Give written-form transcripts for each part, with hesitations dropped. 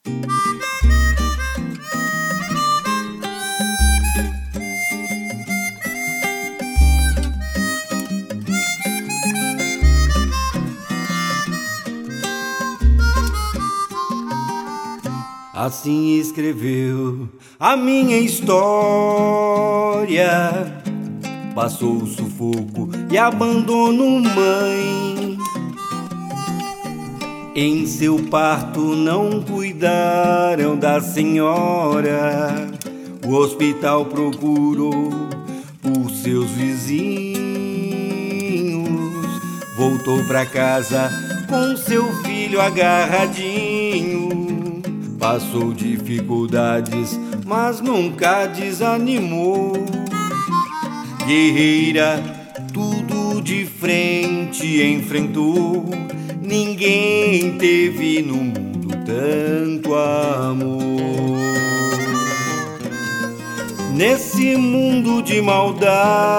Assim escreveu a minha história. Passou o sufoco e abandono, mãe. Em seu parto não cuidaram da senhora. O hospital procurou por seus vizinhos. Voltou pra casa com seu filho agarradinho. Passou dificuldades, mas nunca desanimou. Guerreira, tudo de frente enfrentou. Ninguém teve no mundo tanto amor. Nesse mundo de maldade,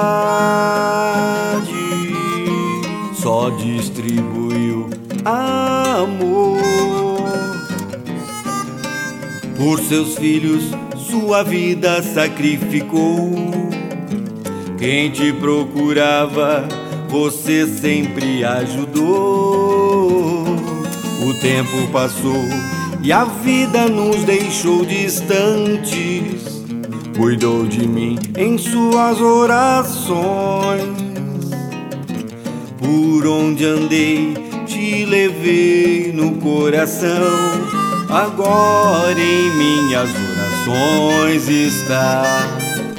só distribuiu amor. Por seus filhos, sua vida sacrificou. Quem te procurava, você sempre ajudou. O tempo passou e a vida nos deixou distantes. Cuidou de mim em suas orações. Por onde andei, te levei no coração. Agora em minhas orações está.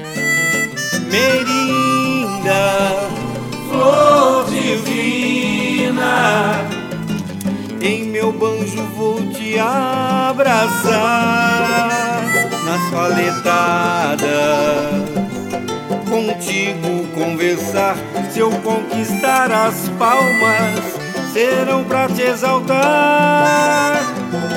Merinda, flor divina, em meu banjo vou te abraçar. Nas paletadas, contigo conversar. Se eu conquistar as palmas, serão pra te exaltar.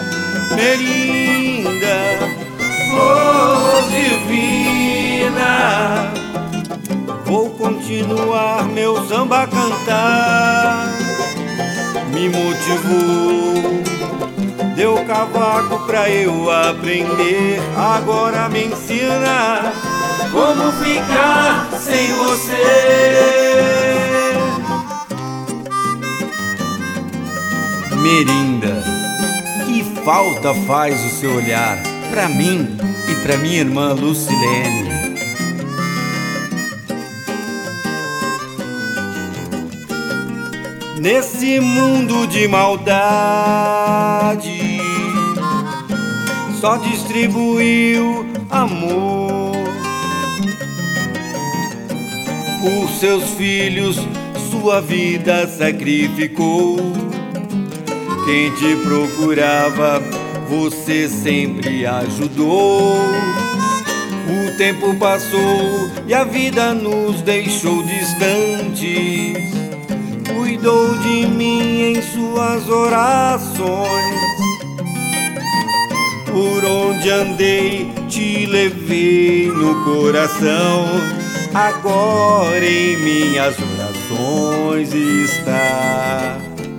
Merinda, flor divina, vou continuar meu samba a cantar. Me motivou, deu cavaco pra eu aprender. Agora me ensina como ficar sem você. Merinda, que falta faz o seu olhar pra mim e pra minha irmã Lucilene. Nesse mundo de maldade, só distribuiu amor. Por seus filhos, sua vida sacrificou. Quem te procurava, você sempre ajudou. O tempo passou e a vida nos deixou distantes. Cuidou de mim em suas orações. Por onde andei, te levei no coração. Agora em minhas orações está.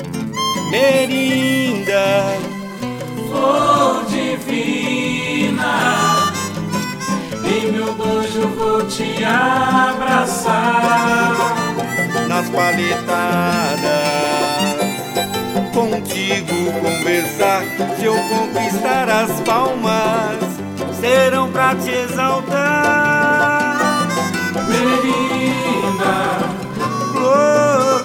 Merinda, flor divina, em meu banjo vou te abraçar. nas paletadas, contigo conversar. Se eu conquistar as palmas, serão pra te exaltar. Merinda, flor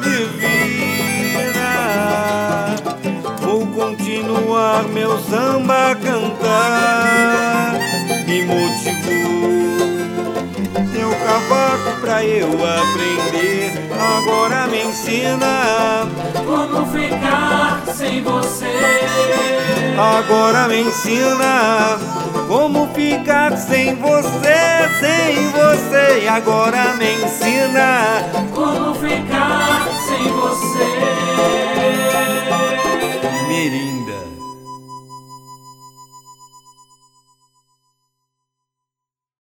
divina, vou continuar meu samba a cantar. Me motivou teu cavaco pra eu aprender. Agora me ensina como ficar sem você. Agora me ensina como ficar sem você, sem você. Agora me ensina Como ficar sem você. Merinda.